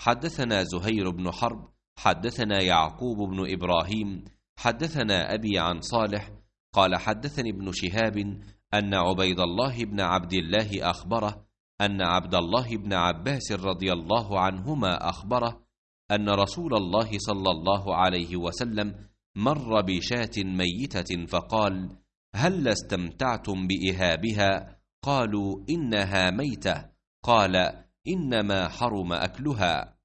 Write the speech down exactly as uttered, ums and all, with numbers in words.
حدثنا زهير بن حرب حدثنا يعقوب بن إبراهيم حدثنا أبي عن صالح قال حدثني ابن شهاب أن عبيد الله بن عبد الله أخبره أن عبد الله بن عباس رضي الله عنهما أخبره أن رسول الله صلى الله عليه وسلم مر بشاة ميتة فقال: هل استمتعتم بإهابها؟ قالوا: إنها ميتة. قال: إنما حرم أكلها.